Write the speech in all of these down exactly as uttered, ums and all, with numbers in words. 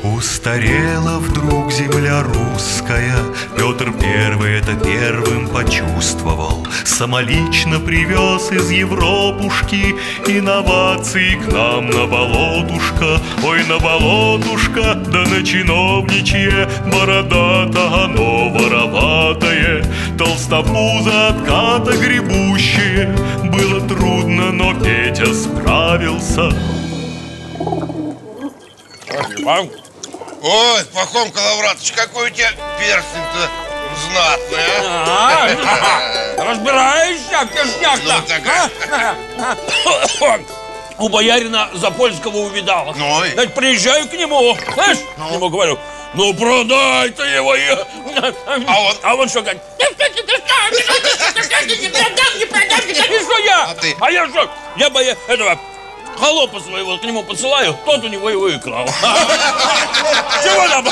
Устарела вдруг земля русская, Петр Первый это первым почувствовал. Самолично привез из Европушки инновации к нам на болотушко. Ой, на болотушко, да на чиновничье, бородато оно вороватое, толстопузо отката гребущее. Было трудно, но Петя справился. Ой, Пахом Коловратович, какой у тебя перстень-то знатный, а? а разбираешься в перстнях-то? Ну, у боярина Запольского увидал. Ну, значит, приезжаю к нему, знаешь, ну. к нему говорю, ну продай ты его. А он? А он что говорит? Не продам, не продам. И что я? А ты? А я что? Я боя этого... холопа своего к нему посылаю, тот у него его и крал. Чего там?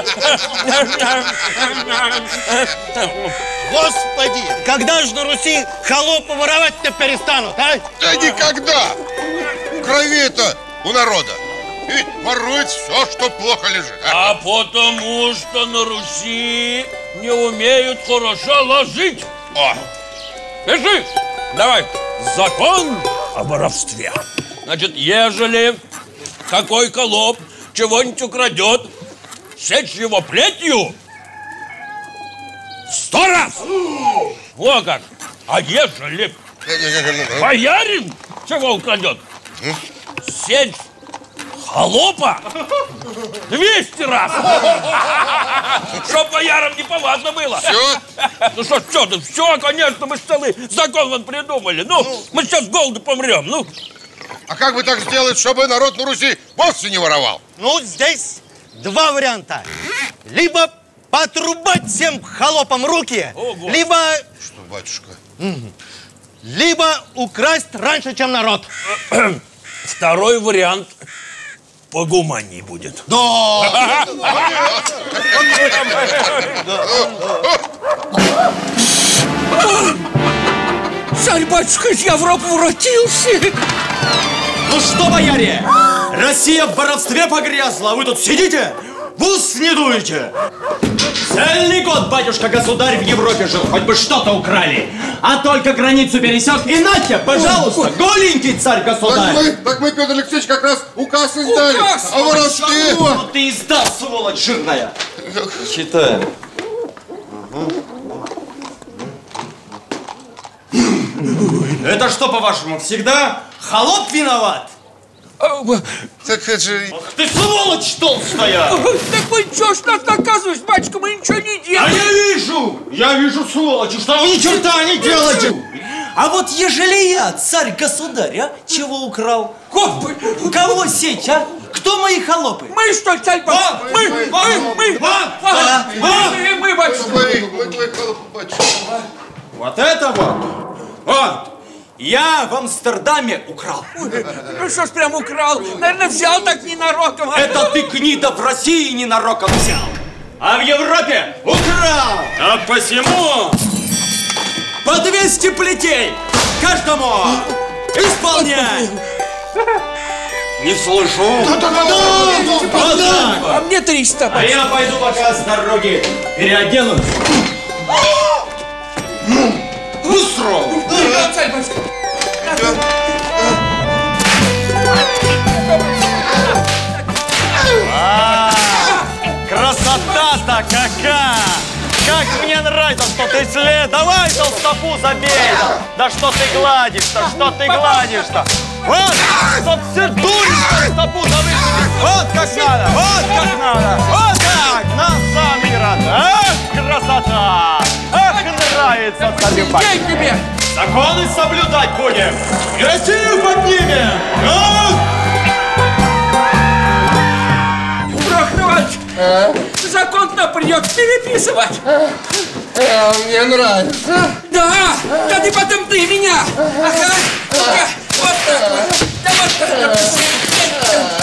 Господи, когда же на Руси холопы воровать-то перестанут, а? Да никогда! В крови-то у народа. Ведь ворует все, что плохо лежит. А, а потому что на Руси не умеют хорошо ложить. О! Пиши! Давай! Закон о воровстве. Значит, ежели какой холоп чего-нибудь украдет, сечь его плетью сто раз! Во как! А ежели боярин чего украдет, сечь холопа двести раз! Чтоб боярам неповадно было. Все? Ну что, что ты, все, конечно, мы целый закон вон придумали. Ну, ну, мы сейчас с голоду помрем, ну. А как бы так сделать, чтобы народ на Руси вовсе не воровал? Ну, здесь два варианта. Либо потрубать всем холопам руки, Ого. либо... Что, батюшка? Либо украсть раньше, чем народ. Второй вариант погуманней будет. Да! Царь-батюшка из Европы воротился. Ну что, бояре, Россия в воровстве погрязла, а вы тут сидите, в ус не дуете. Цельный год батюшка-государь в Европе жил, хоть бы что-то украли. А только границу пересек, и нате, пожалуйста, голенький царь-государь. Так мы, так мы, Петр Алексеевич, как раз указ издали о воровстве. Ну ты издал, сволочь жирная. Читаем. Это что, по-вашему, всегда холоп виноват? Так это же... Ах ты сволочь толстая! Так вы что ж нас наказываете, батюшка, мы ничего не А делаем. я вижу, я вижу, сволочи, что вы ни черта не делаете! А вот ежели я, царь-государь, а, чего украл? Господи! Кого сечь, а? Кто мои холопы? Мы что, царь-батюшка? Мы, мы, мы, мы, мы, мы, батюшка. Мы твои холопы, батюшка. Вот это вот! Вот! Я в Амстердаме украл. Ну что ж прям украл? Наверное, взял так ненароком. Это ты, гнида, в России ненароком взял. А в Европе украл. А посему по двести плетей каждому исполняй. Не слышу. Вот так. А мне триста. А я пойду пока с дороги переоденусь. Быстро! Красота-то какая! Как мне нравится, что ты след. Давай толстопу забей! Да что ты гладишь-то, что ты гладишь-то? Вот, чтоб все дурь толстопу завысили. Вот как надо, вот как надо, вот так! На самый раз! Ах, красота! Ах, нравится царю-батюшке! День тебе! Законы соблюдать будем! И Россию поднимем! Прохорович, а? Закон-то придется переписывать. А, мне нравится. Да, да ты потом ты меня. Ага, ну-ка, вот так вот. Да вот так вот.